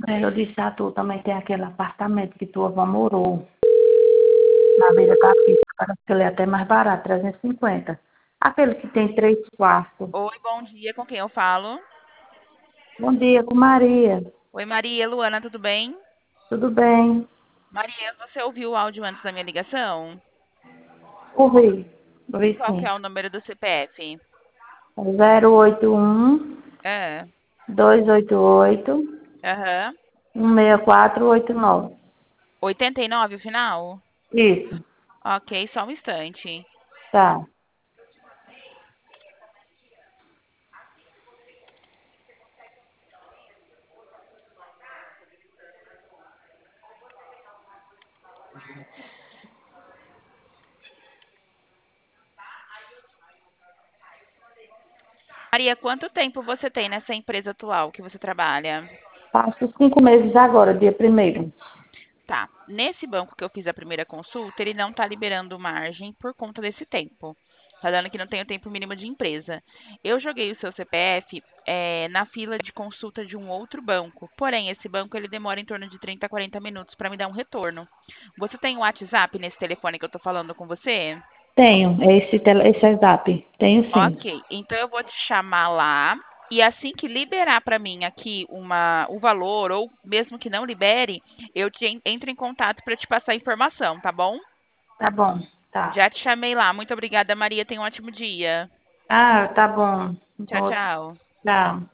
Eu disse a tu, também tem aquele apartamento que tua avó morou na beira da pista. Parece que ele é até mais barato, 350. Aquele que tem 3 quartos. Oi, bom dia. Com quem eu falo? Bom dia, com Maria. Oi, Maria. Luana, tudo bem? Tudo bem? Maria, você ouviu o áudio antes da minha ligação? Ouvi. Ouvi Qual que sim. é o número do CPF? 081 É. 288 Aham. 16489. 89 o final? Isso, Ok, só um instante. tá. Maria, quanto tempo você tem nessa empresa atual que você trabalha? Faço 5 meses agora, dia primeiro. Tá. Nesse banco que eu fiz a primeira consulta, ele não está liberando margem por conta desse tempo. Tá dando que não tem o tempo mínimo de empresa. Eu joguei o seu CPF na fila de consulta de um outro banco. Porém, esse banco ele demora em torno de 30 a 40 minutos para me dar um retorno. Você tem o WhatsApp nesse telefone que eu estou falando com você? Tenho, esse é Zap. Tenho sim. Ok, então eu vou te chamar lá e assim que liberar para mim aqui o valor, ou mesmo que não libere, eu entro em contato para te passar a informação, tá bom? Tá bom, tá. Já te chamei lá. Muito obrigada, Maria. Tenha um ótimo dia. Ah, tá bom. Tchau, Então, tchau. tchau.